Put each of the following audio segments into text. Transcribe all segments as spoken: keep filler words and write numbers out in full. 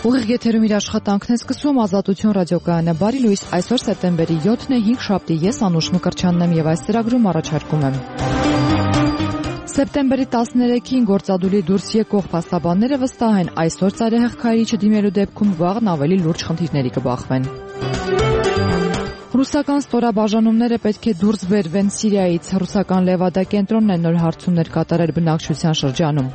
Ուղիղ եթերում իր աշխատանքն է սկսում Ազատություն ռադիոկայանը։ Բարի լույս, այսօր սեպտեմբերի յոթն է, հինգշաբթի, ես Անուշ Մկրտչյանն եմ եւ այս ծրագրում առաջարկում եմ։ Սեպտեմբերի տասներեքին գործադուլի դուրս եկող փաստաբանները վստահ են, այսօր ծայրահեղ քայլի չդիմելու դեպքում վաղն ավելի լուրջ խնդիրների կբախվեն։ Ռուսական ստորաբաժանումները պետք է դուրս բերվեն Սիրիայից։ Ռուսական Լևադա կենտրոնն է նոր հարցումներ կատարել բնակչության շրջանում։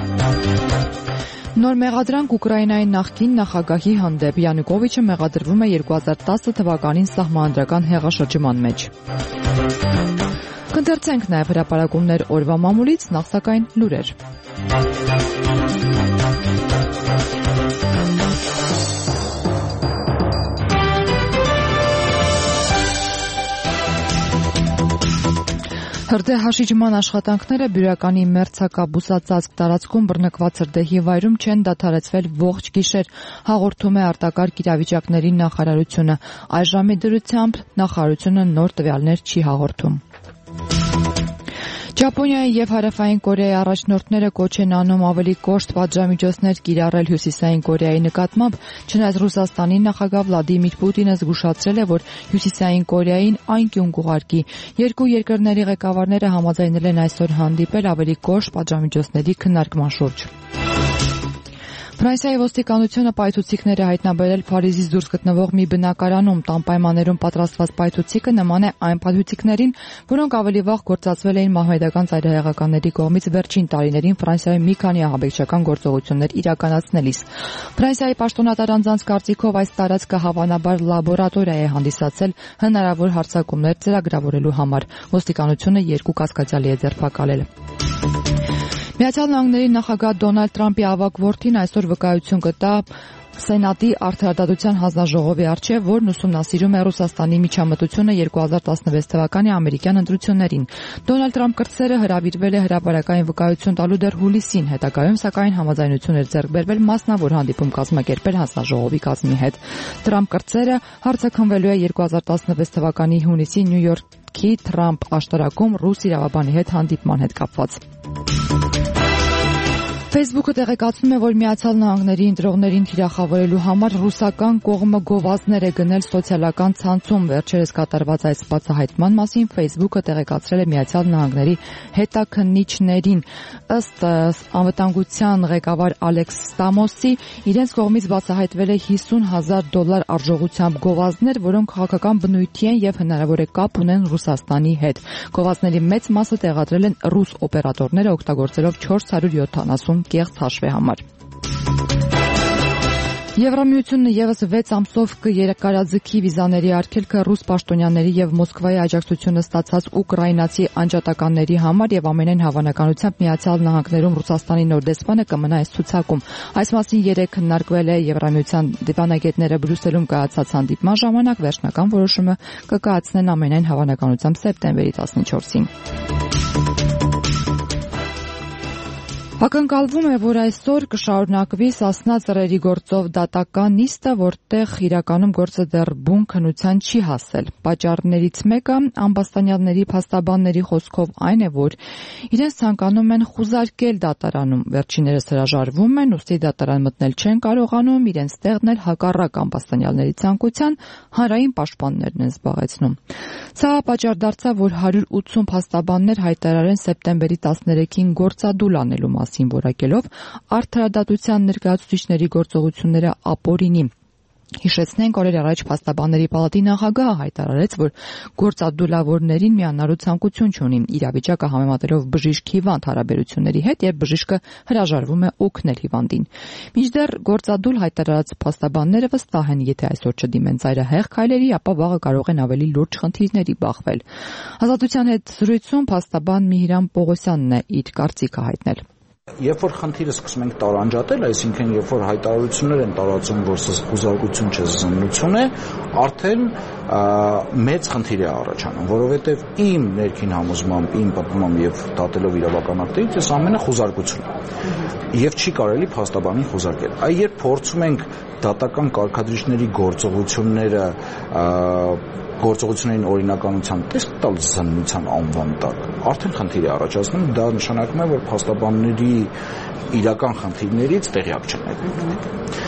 Նոր մեղադրանք Ուկրաինայի նախկին նախագահի հանդեպ։ Յանուկովիչը մեղադրվում է երկու հազար տասը թվականին սահմանադրական հեղաշրջման մեջ։ Կընթերցենք նաև հրապարակումներ օրվա մամուլից, նախ սակայն լուրեր։ Հրդեհաշիջման աշխատանքները Բյուրականի մերձակա-բուսածածկ տարածքում բռնկված հրդեհի վայրում չեն դադարեցվել ողջ գիշեր, հաղորդում է արտակարգ իրավիճակների նախարարությունը։ Այժմի դրությամբ նախարարությունը նոր տվյալներ չի հաղորդում։ Ճապոնիայի եւ Հարավային Կորեայի առաջնորդները կոչ են անում ավելի կոշտ պատժամիջոցներ կիրառել Հյուսիսային Կորեայի նկատմամբ, չնայած Ռուսաստանի նախագահ Վլադիմիր Պուտինը զգուշացրել է, որ Հյուսիսային Կորեային անկյուն կուղարկի։ Երկու երկրների ղեկավարները համաձայնել են այսօր հանդիպել ավելի կոշտ պատժամիջոցների քննարկման շուրջ։ Ֆրանսիայի ոստիկանությունը պայթուցիկներ է հայտնաբերել Փարիզից դուրս գտնվող մի բնակարանում։ Տան պայմաններում պատրաստված պայթուցիկը նման է այն պայթուցիկներին, որոնք ավելի վաղ գործածվել էին մահմեդական ծայրահեղականների կողմից վերջին տարիներին Ֆրանսիայում մի քանի ահաբեկչական գործողություններ իրականացնելիս։ Ֆրանսիայի պաշտոնատար անձանց կարծիքով այս տարածքը հավանաբար լաբորատորիա է հանդիսացել հնարավոր հարձակումներ ծրագրավորելու համար։ Ոստիկանությունը երկու կասկածյալի է ձերբակալել։ Միացյալ Նահանգների նախագահ Դոնալդ Թրամփի ավագ որդին այսօր վկայություն կտա Սենատի արդարադատության հանձնաժողովի առջև, որն ուսումնասիրում է Ռուսաստանի միջամտությունը երկու հազար տասնվեց թվականի ամերիկյան ընտրություններին։ Դոնալդ Թրամփ կրտսերը հրավիրվել է հրապարակային վկայություն տալու դեռ հուլիսին, հետագայում սակայն համաձայնություն էր ձեռք բերվել մասնավոր հանդիպում կազմակերպել հանձնաժողովի կազմի հետ։ Թրամփ կրտսերը հարցաքննվելու է երկու հազար տասնվեց թվականի հունիսի Նյու Յորքի Թրամփ աշտարակում ռուս իրավաբանի հետ հանդիպման հետ կապված։ Facebook-ը տեղեկացնում է, որ Միացյալ Նահանգների ընտրողներին թիրախավորելու համար ռուսական կողմը գովազդներ է գնել սոցիալական ցանցում։ Վերջերս կատարված այս բացահայտման մասին Facebook-ը տեղեկացրել է Միացյալ Նահանգների հետաքննիչներին։ Ըստ անվտանգության ղեկավար Ալեքս Ստամոսի, իրենց կողմից բացահայտվել է հիսուն հազար դոլար արժողությամբ գովազդներ, որոնք քաղաքական բնույթի են եւ հնարավոր է կապ ունեն Ռուսաստանի հետ։ Գովազդների մեծ մասը տեղադրել են ռուս օպերատորները, օգտագործելով չորս հարյուր յոթանասուն կեղծ հաշվի համար։ Եվրամիությունն եւս վեց ամսով կերկարաձգի վիզաների արգելքը ռուս պաշտոնյաների եւ Մոսկվայի աջակցությունը ստացած ուկրաինացի անջատականների համար եւ ամենայն հավանականությամբ Միացյալ Նահանգներում Ռուսաստանի նոր դեսպանը կմնա այս ցուցակում։ Այս մասին երեկ քննարկվել է Եվրամիության դիվանագետները Բրյուսելում կայացած հանդիպման ժամանակ, վերջնական որոշումը կկայացնեն ամենայն հավանականությամբ սեպտեմբերի տասնչորսին։ Ակնկալվում է, որ այսօր կշարունակվի Սասնա ծռերի գործով դատական նիստը, որտեղ իրականում գործը դեռ բուն քննության չի հասել։ Պատճառներից մեկը ամբաստանյալների փաստաբանների խոսքով այն է, որ իրենց ցանկանում են խուզարկել դատարանում։ Վերջիններս հրաժարվում են, ուստի դատարան մտնել չեն կարողանում, իրենց տեղն էլ հակառակ ամբաստանյալների ցանկության հանրային պաշտպաններն են զբաղեցնում։ Սա պատճառ դարձավ, որ հարյուր ութսուն փաստաբաններ հայտարարեն սեպտեմբերի տասներեքին գործադուլ անելու մասին, որակելով արդարադատության ներկայացուցիչների գործողությունները ապօրինի։ Հիշեցնենք, օրեր առաջ փաստաբանների պալատի նախագահը հայտարարեց, որ գործադուլավորներին միանալու ցանկություն չունի, իրավիճակը համեմատելով բժիշկ հիվանդ հարաբերությունների հետ, եւ բժիշկը հրաժարվում է օգնել հիվանդին։ Մինչդեռ գործադուլ հայտարարած փաստաբանները վստահ են, եթե այսօր չդիմեն ծայրահեղ քայլերի, ապա վաղը կարող են ավելի լուրջ խնդիրների բախվել։ Ազատության հետ զրույցում փաստաբան Միհիրամ Պողոսյանն է իր կարծիքը հայտնել։ Երբ որ խնդիրը սկսում ենք տարանջատել, այսինքն երբ որ հայտարարություններ են տարածում, որ սա խուզարկություն չէ, զննություն է, արդեն մեծ խնդիր է առաջանում, որովհետև իմ ներքին համոզմամբ, իմ պատմամբ եւ դատելով իրավական ակտերից, այս ամենը խուզարկություն է եւ չի կարելի փաստաբանին խուզարկել։ Այ երբ փորձում ենք դատական կարգադրիչների գործողությունները գործողություններին օրինականության տեսք տալ զննության անվան տակ, արդեն խնդիր է առաջացնում, դա նշանակում է, որ փաստաբանների իրական խնդիրներից տեղյակ չեն եղել։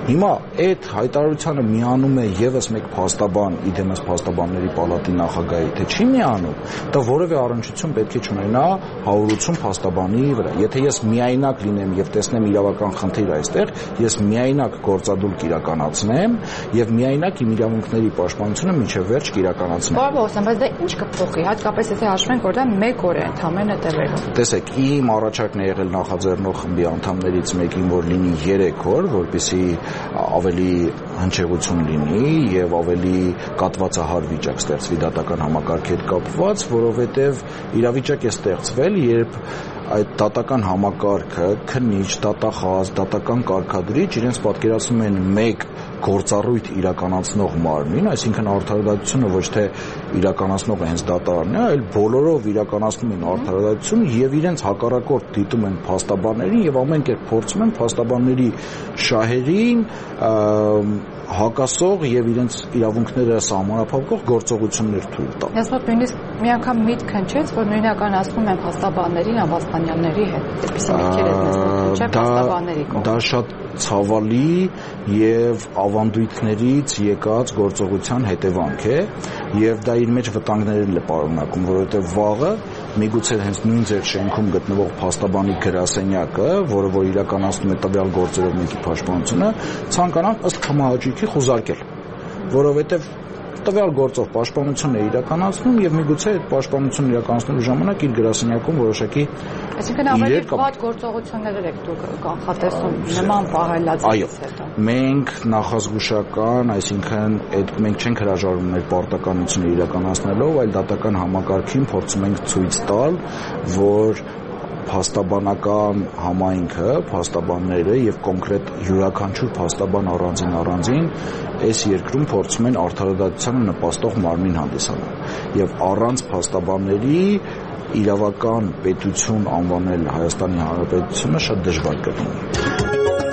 Հիմա այդ հայտարարությանը միանում է եւս մեկ փաստաբան, իդեմս փաստաբանների պալատի նախագահի, թե չի միանում, դա որևէ առնչություն պետք է չունենա հարյուր ութ փաստաբանի վրա։ Եթե ես միայնակ լինեմ եւ տեսնեմ իրավական խնդիր այստեղ, ես միայնակ գործադուլք իրականացնեմ եւ միայնակ իմ իրավունքների պաշտպանությունը մինչեւ վերջ կիրականացնեմ։ Բարոյական, բայց դա ինչ կփոխի, հատկապես եթե հաշվենք, որ դա մեկ օր է ընդամենը տևելու։ Տեսեք, իմ առաջարկն է եղել նախաձեռնող խմբի անդամներից մեկին, որ լինի երեք օր, որպեսզի ավելի հնչեղություն լինի եւ ավելի կատվածահար վիճակ ստեղծվի դատական համակարգի հետ կապված, որովհետեւ իրավիճակ է ստեղծվել, երբ այդ դատական համակարգը քննիչ, դատախազ, դատական կարգադրիչ իրենց պատկերացնում են մեկ գործառույթ իրականացնող մարմին, այսինքն արդարադատությունը ոչ թե իրականացնողը հենց դատարանն է, այլ բոլորով իրականացնում են արդարադատություն եւ իրենց հակառակորդ դիտում են փաստաբաններին եւ ամեն կերպ փորձում են փաստաբանների շահերին հակասող եւ իրենց իրավունքները սահմանափակող գործողություններ թույլ տալ։ Ես մոտ նույնիսկ մի անգամ միտք հնչեց, որ նույնականացնում են փաստաբաններին Աբաստանյանների հետ, այսպեսի միտքեր են նստում, չէ՞ փաստաբանների կողմից։ Դա շատ ցավալի եւ ավանդույթներից եկած գործողության հետևանք է եւ դա իր մեջ վտանգներ է պարունակում, որովհետեւ վաղը միգուցե հենց նույն ձեր շենքում գտնվող փաստաբանի գրասենյակը, որը որ իրականացնում է տվյալ գործերով մեկի պաշտպանությունը, ցանկանան ըստ կամահաճույքի խուզարկել, որովհետեւ տվյալ գործով պաշտպանություն է իրականացնում եւ միգուցե այդ պաշտպանությունն իրականացնելու ժամանակ իր գրասենյակում որոշակի այսինքն ավելի վատ գործողություններ եք դուք կանխատեսում նման պահելացից հետո։ Մենք նախազգուշական, այսինքն այդ մենք չենք հրաժարվում մեր պարտականությունը իրականացնելով, այլ դատական համակարգին փորձում ենք ցույց տալ, որ փաստաբանական համայնքը, փաստաբանները եւ կոնկրետ յուրաքանչյուր փաստաբան առանձին առանձին այս երկրում փորձում են արդարադատությանը նպաստող մարմին հանդիսանալ եւ առանց փաստաբանների իրավական պետություն անվանել Հայաստանի Հանրապետությունը շատ դժվար կլինի։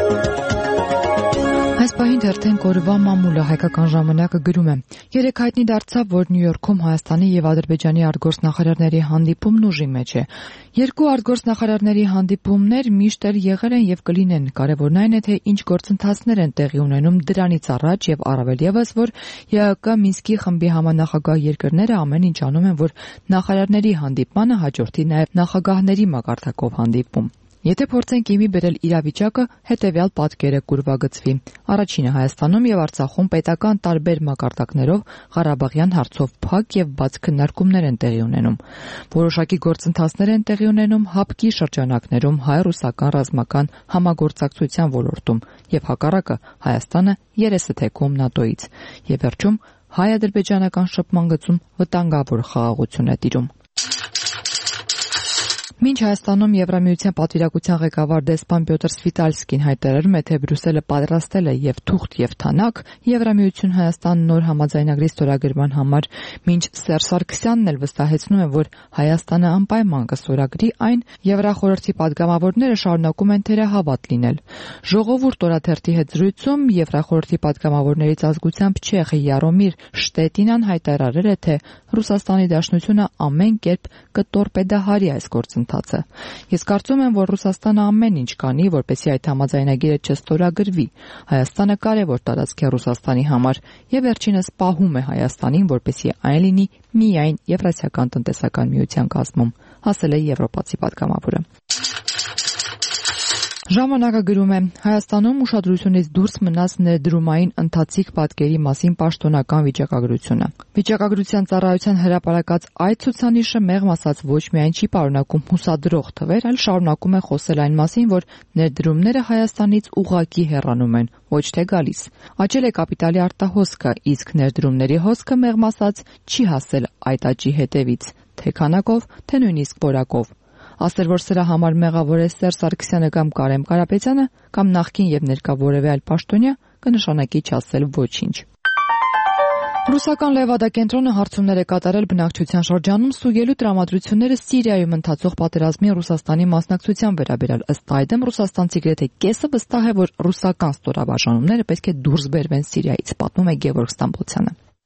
Այս պահին թերթեն կորվա մամուլը հայկական ժամանակը գրում է. Երեք հայտնի դարձավ, որ Նյու Յորքում Հայաստանի եւ Ադրբեջանի արտգործնախարարների հանդիպումն ուժի մեջ է։ Երկու արտգործնախարարների հանդիպումներ միշտ էլ եղել են եւ կլինեն։ Կարևորն այն է, թե ինչ գործընթացներ են տեղի ունենում դրանից առաջ եւ առավել եւս, որ ԵԱԿ Մինսկի խմբի համանախագահ երկրները ամեն ինչ անում են, որ նախարարների հանդիպմանը հաջորդի նաեւ նախագահների մակարդակով հանդիպում։ Եթե փորձենք իմի բերել իրավիճակը, հետևյալ պատկերը կուրվագծվի։ Առաջինը Հայաստանում եւ Արցախում պետական տարբեր մակարդակներով Ղարաբաղյան հարցով փակ եւ բաց քննարկումներ են տեղի ունենում։ Որոշակի գործընթացներ են տեղի ունենում ՀԱՊԿ-ի շրջանակներում հայ-ռուսական ռազմական համագործակցության ոլորտում եւ հակառակը Հայաստանը երեսը թեքում ՆԱՏՕ-ից։ Եվ վերջում հայ-ադրբեջանական շփման գծում վտանգավոր խաղաղություն է տիրում։ Մինչ Հայաստանում Եվրամիության պատվիրակության ղեկավար դեսպան Պյոտր Սվիտալսկին հայտարարում է, թե Բրյուսելը պատրաստել է եւ թուղթ եւ թանակ Եվրամիություն Հայաստան նոր համաձայնագրի ստորագրման համար, մինչ Սերժ Սարգսյանն էլ վստահեցնում է, որ Հայաստանը անպայման կստորագրի այն, Եվրախորհրդի падգամավորները շարունակում են թերահավատ լինել։ Ժողովուրդ օրաթերթի հետ զրույցում Եվրախորհրդի падգամավորներից ազգությամբ չեխ Յարոմիր Շտետինան հայտարարել է, թե Ռուսաստանի Դաշնությունը ամեն կերպ կտորպեդահարի այս գործընթացը։ Ես կարծում եմ, որ Ռուսաստանը ամեն ինչ կանի, որպեսզի այդ համաձայնագիրը չստորագրվի։ Հայաստանը կարևոր տարածք է Ռուսաստանի համար եւ վերջինս պահում է Հայաստանին, որպեսզի այն լինի միայն Եվրասիական տնտեսական միության կազմում, ասել է եվրոպացի падգամավորը։ Ժամանակը գրում է. Հայաստանում ուշադրությունից դուրս մնաց ներդրումային ընթացիկ պատկերի մասին պաշտոնական վիճակագրությունը։ Վիճակագրության ծառայության հրապարակած այդ ցուցանիշը մեղմ ասած ոչ միայն չի պարունակում հուսադրող թվեր, այլ շարունակում է խոսել այն մասին, որ ներդրումները Հայաստանից ուղղակի հեռանում են, ոչ թե գալիս։ Աճել է կապիտալի արտահոսքը, իսկ ներդրումների հոսքը մեղմ ասած չի հասել այդ աճի հետևից, թե քանակով, թե նույնիսկ որակով։ Ասել, որ սրա համար մեղավոր է Սերժ Սարգսյանը կամ Կարեն Կարապետյանը, կամ նախկին եւ ներկա որևէ այլ պաշտոնյա, կնշանակի չասել ոչինչ։ Ռուսական Լևադա կենտրոնը հարցումներ է կատարել բնակչության շրջանում ստուգելու տրամադրությունները Սիրիայում ընթացող պատերազմի Ռուսաստանի մասնակցության վերաբերյալ։ Ըստ այդմ ռուսաստանցի գրեթե կեսը վստահ է, որ ռուսական ստորաբաժանումները պետք է դուրս բերվեն Սիրիայից, պատմում է Գևորգ Ստամբոլցյանը։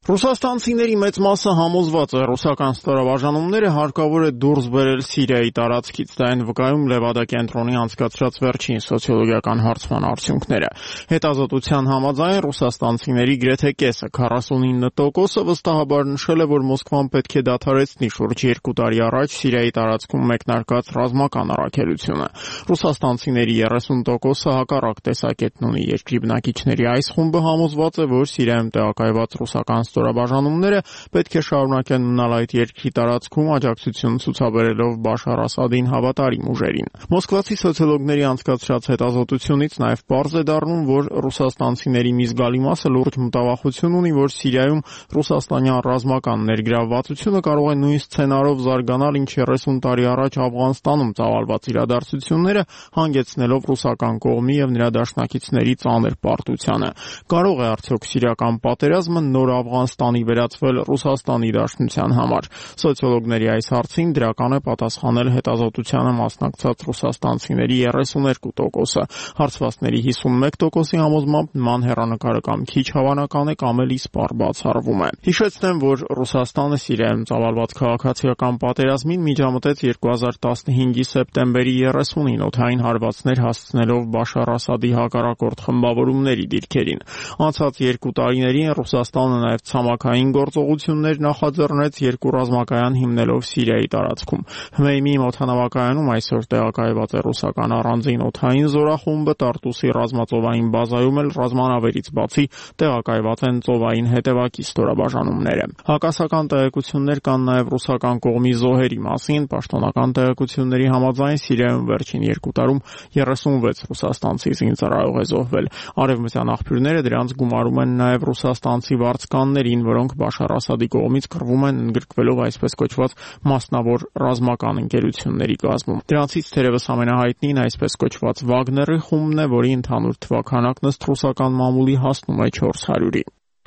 Ռուսաստանցիների մեծ մասը համոզված է, ռուսական ստորաբաժանումները հարկավոր է դուրս բերել Սիրիայի տարածքից, դա են վկայում Լևադա կենտրոնի անցկացրած վերջին սոցիոլոգիական հարցման արդյունքները։ Հետազոտության համաձայն ռուսաստանցիների գրեթե կեսը, քառասունինը տոկոսը վստահաբար նշել է, որ Մոսկվան պետք է դադարեցնի շուրջ երկու տարի առաջ Սիրիայի տարածքում մեկնարկած ռազմական առաքելությունը։ Ռուսաստանցիների երեսուն տոկոսը հակառակ տեսակետն ունի։ Երկրի բնակիչների այս խումբը համոզված է, որ Սիրիայում տեղակայված ռուսական ստորաբաժանումները պետք է շարունակեն մնալ այդ երկրի տարածքում աջակցություն ցուցաբերելով Բաշար Ասադին հավատարիմ ուժերին։ Մոսկվացի սոցիոլոգների անցկացրած հետազոտությունից նաև պարզ է դառնում, որ ռուսաստանցիների մի զգալի մասը լուրջ մտավախություն ունի, որ Սիրիայում ռուսաստանյան ռազմական ներգրավվածությունը կարող է նույն սցենարով զարգանալ, ինչ երեսուն տարի առաջ Աֆղանստանում ծավալված իրադարձությունները, հանգեցնելով ռուսական կողմի եւ նրա դաշնակիցների ծանր պարտությանը։ Կարող է արդյոք սիրիական պատերազմը նոր Աֆղանստանի վերածվել Ռուսաստանի դաշնության համար։ Սոցիոլոգների այս հարցին դրական է պատասխանել հետազոտությանը մասնակցած ռուսաստանցիների երեսուներկու տոկոսը։ Հարցվածների հիսունմեկ տոկոսի համոզմամբ նման հեռանկարը կամ քիչ հավանական է, կամ էլ իսպառ բացառվում է։ Հիշեցնեմ, որ Ռուսաստանը Սիրիայում ծավալված քաղաքացիական պատերազմին միջամտեց երկու հազար տասնհինգի սեպտեմբերի երեսունին օդային հարվածներ հասցնելով Բաշար Ասադի հակառակորդ խմբավորումների դիրքերին։ Անցած երկու տարիներին Ռուսաստանը նաև ցամաքային գործողություններ նախաձեռնեց երկու ռազմակայան հիմնելով Սիրիայի տարածքում։ Հմեյմի օդանավակայանում այսօր տեղակայված է ռուսական առանձին օդային զորախումբը, Տարտուսի ռազմածովային բազայում էլ ռազմանավերից բացի տեղակայված են ծովային հետևակի ստորաբաժանումները։ Հակասական տեղեկություններ կան նաև ռուսական կողմի զոհերի մասին։ Պաշտոնական տեղեկությունների համաձայն Սիրիայում վերջին երկու տարում երեսունվեց ռուսաստանցի զինծառայող է զոհվել։ Արևմտյան աղբյուրները դրանց գումարում են նաև ռուսաստանցի վարձկաններին, որոնք Բաշար Ասադի կողմից կռվում են ընդգրկվելով այսպես կոչված մասնավոր ռազմական ընկերությունների կազմում։ Դրանցից թերևս ամենահայտնին այսպես կոչված Վագների խումբն է, որի ընդհանուր թվաքանակն ըստ ռուսական մամուլի հասնում է չորս հարյուրի։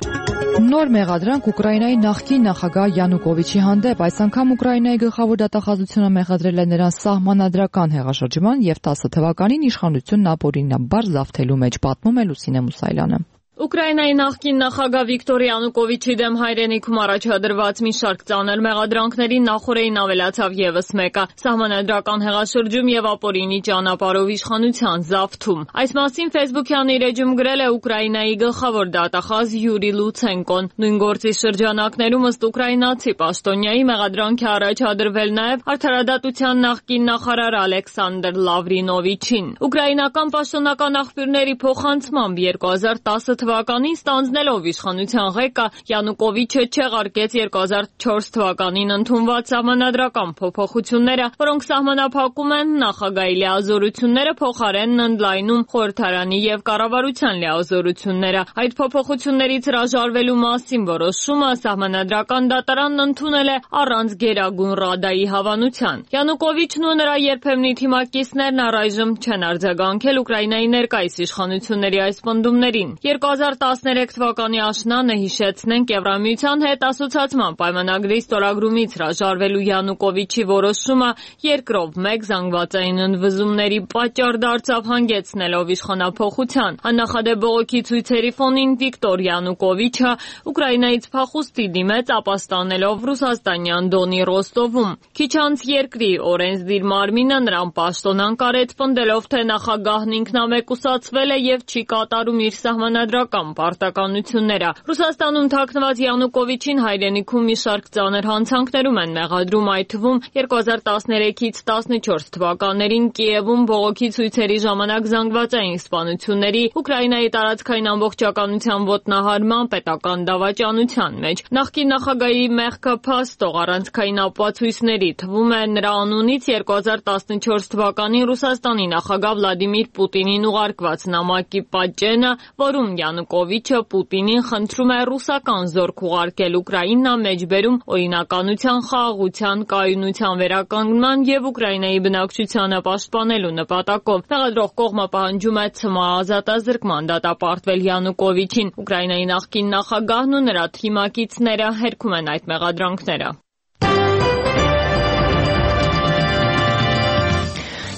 Նոր մեղադրանք Ուկրաինայի նախկին նախագահ Յանուկովիչի հանդեպ։ Այս անգամ Ուկրաինայի գլխավոր դատախազությունը մեղադրել է նրան սահմանադրական հեղաշրջման եւ տասը թվականին իշխանությունն ապօրինաբար զավթելու մեջ, պատմում է Լուսինե Մուսայելյանը։ Ուկրաինայի նախկին նախագահ Վիկտոր Յանուկովիչի դեմ հայրենիքում առաջադրված մի շարք ծանր մեղադրանքների նախորդին ավելացավ եւս մեկը՝ սահմանադրական հեղաշրջում եւ ապօրինի ճանապարհով իշխանության զավթում։ Այս մասին Facebook-յան իր էջում գրել է Ուկրաինայի գլխավոր դատախազ Յուրի Լուցենկոն։ Նույն գործի շրջանակներում ըստ ուկրաինացի պաշտոնյայի մեղադրանք է առաջադրվել նաեւ արդարադատության նախկին նախարար Ալեքսանդր Լավրինովիչին։ Ուկրաինական պաշտոնական աղբյուրների փոխանցմամբ երկու հազար տասը թվականին ստանձնելով իշխանության ղեկը Յանուկովիչը չեղարկեց երկու հազար չորս թվականին ընդունված սահմանադրական փոփոխությունները, որոնք սահմանափակում են նախագահի լիազորությունները, փոխարենն ընդլայնում խորհրդարանի եւ կառավարության լիազորությունները։ Այդ փոփոխություններից հրաժարվելու մասին որոշումը սահմանադրական դատարանն ընդունել է առանց Գերագույն Ռադայի հավանության։ Յանուկովիչն ու նրա երբեմնի թիմակիցներն առայժմ չեն արձագանքել Ուկրաինայի ներկայիս իշխանությունների այս պնդումներին։ երկու հազար տասներեք թվականի աշնանը, հիշեցնենք, Եվրամիության հետ ասոցիացման պայմանագրի ստորագրումից հրաժարվելու Յանուկովիչի որոշումը երկրով մեկ զանգվածային ընդվզումների պատճառ դարձավ, հանգեցնելով իշխանափոխության։ Աննախադեպ բողոքի ցույցերի ֆոնին Վիկտոր Յանուկովիչը Ուկրաինայից փախուստի դիմեց, ապաստանելով ռուսաստանյան Դոնի Ռոստովում։ Քիչ անց երկրի օրենսդիր մարմինը նրան պաշտոնան կարեց, պնդելով, թե նախագահն ինքնամեկուսացվել է եւ չի կատարում իր սահմանադրական պարտականությունները։ Ռուսաստանում թաքնված Յանուկովիչին հայրենիքում մի շարք ծանր հանցանքներում են մեղադրում, այդ թվում երկու հազար տասներեքից տասնչորս թվականներին Կիևում բողոքի ցույցերի ժամանակ զանգվածային սպանությունների, Ուկրաինայի տարածքային ամբողջականության ոտնահարման, պետական դավաճանության մեջ։ Նախկին նախագահի մեղքը փաստող առանցքային ապացույցների թվում է նրա անունից երկու հազար տասնչորս թվականին Ռուսաստանի նախագահ Վլադիմիր Պուտինին ուղարկված նամակի պատճենը, որում Յանուկովիչը Պուտինին խնդրում է ռուսական զորք ուղարկել Ուկրաինա, մեջբերում օրինականության, խաղաղության, կայունության վերականգնման եւ Ուկրաինայի բնակչությանը պաշտպանելու նպատակով։ Մեղադրող կողմը պահանջում է ցմահ ազատազրկման դատապարտվել Յանուկովիչին։ Ուկրաինայի նախկին նախագահն ու նրա թիմակիցները հերքում են այդ մեղադրանքները։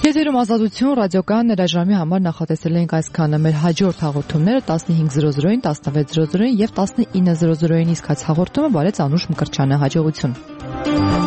Եթերում Ազատություն ռադիոկայան ներաժամի համար նախատեսել ենք այսքանը։ Մեր հաջորդ հաղորդումները տասնհինգ զրո զրոին, տասնվեց զրո զրոին եւ տասնինը զրո զրոին, իսկ այս հաղորդումը բարեց Անուշ Մկրտչյանը։ Հաջողություն։